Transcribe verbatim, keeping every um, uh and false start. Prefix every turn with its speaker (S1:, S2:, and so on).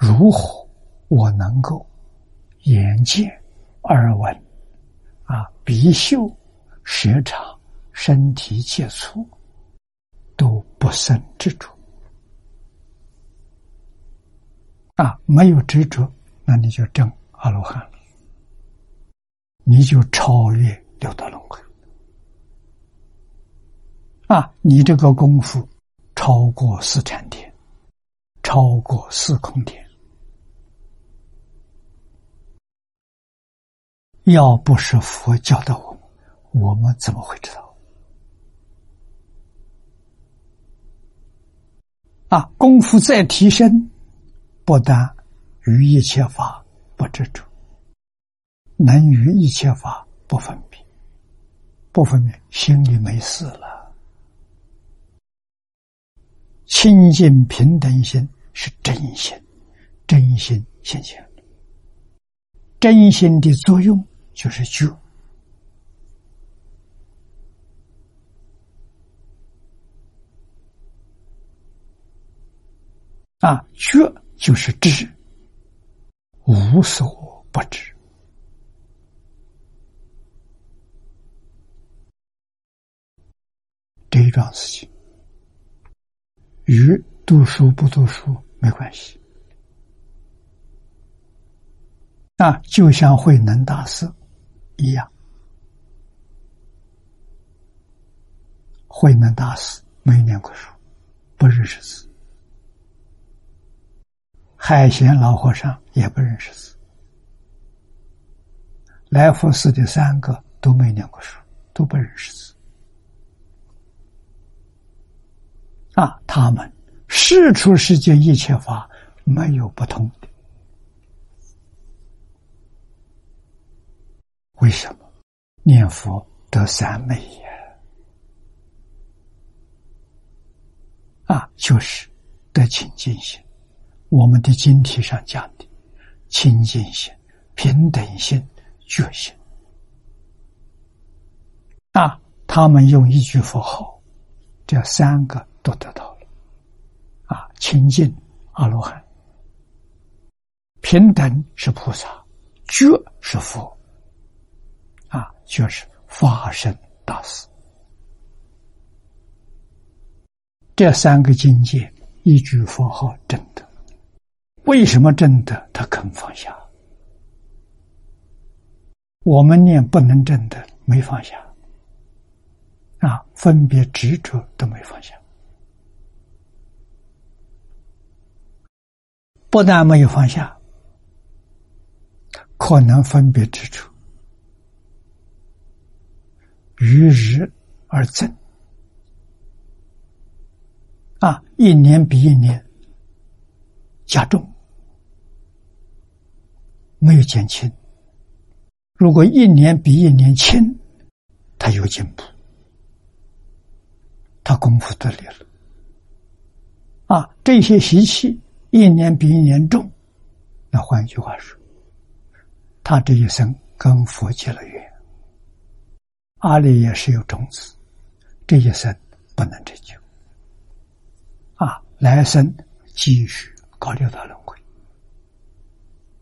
S1: 如何我能够眼见、耳闻啊、鼻嗅、舌尝、身体接触都不生执着啊？没有执着，那你就证阿罗汉了，你就超越六道轮回啊！你这个功夫超过四禅天，超过四空天。要不是佛教导我们，我们怎么会知道啊？功夫再提升，不但于一切法不执着，能于一切法不分别，不分别心里没事了。清净平等心是真心，真心现前了。真心的作用就是觉啊，觉就是知，无所不知。这一桩事情与读书不读书没关系啊，就像慧能大师一样。慧能大师没念过书，不认识字；海贤老和尚也不认识字。来福寺的三个都没念过书，都不认识字啊！他们世出世间一切法没有不通的。为什么？念佛得三昧呀！啊，就是得清净心。我们的经题上讲的清净心、平等心、觉心啊，他们用一句佛号，这三个都得到了啊！清净阿罗汉，平等是菩萨，觉是佛啊，就是法身大士。这三个境界一句佛号证得。为什么证得？他肯放下。我们念不能证得，没放下啊，分别执着都没放下。不但没有放下，可能分别执着，于日而增啊，一年比一年加重，没有减轻。如果一年比一年轻，他有进步，他功夫得力了啊！这些习气一年比一年重，那换一句话说，他这一生跟佛结了缘，阿里也是有种子，这一生不能成就啊，来生继续搞六道轮回。